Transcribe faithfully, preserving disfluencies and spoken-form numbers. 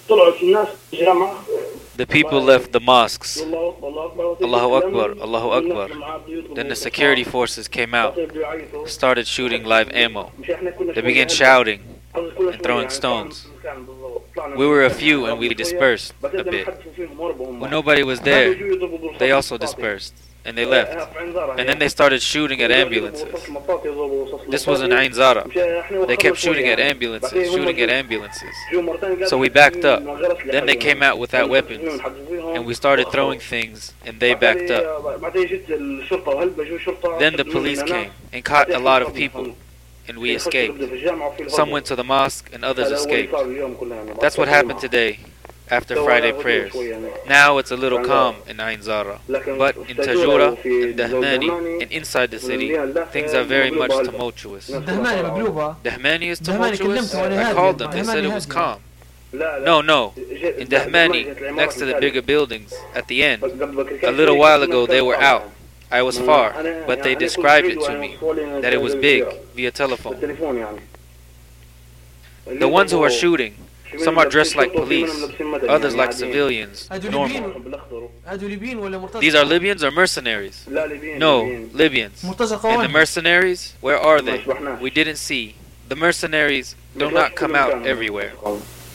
The people left the mosques. Allahu Akbar, Allahu Akbar. Then the security forces came out, started shooting live ammo. They began shouting and throwing stones. We were a few and we dispersed a bit. When nobody was there, they also dispersed and they left. And then they started shooting at ambulances. This was in Ain Zara. They kept shooting at ambulances, shooting at ambulances. So we backed up. Then they came out without weapons. And we started throwing things and they backed up. Then the police came and caught a lot of people. And we escaped. Some went to the mosque and others escaped. That's what happened today after Friday prayers. Now it's a little calm in Ain Zara. But in Tajura, in Dahmani, and inside the city, things are very much tumultuous. Dahmani is tumultuous? I called them, they said it was calm. No, no. In Dahmani, next to the bigger buildings, at the end, a little while ago they were out. I was far, but they described it to me, that it was big, via telephone. The ones who are shooting, some are dressed like police, others like civilians, normal. These are Libyans or mercenaries? No, Libyans. And the mercenaries, where are they? We didn't see. The mercenaries do not come out everywhere.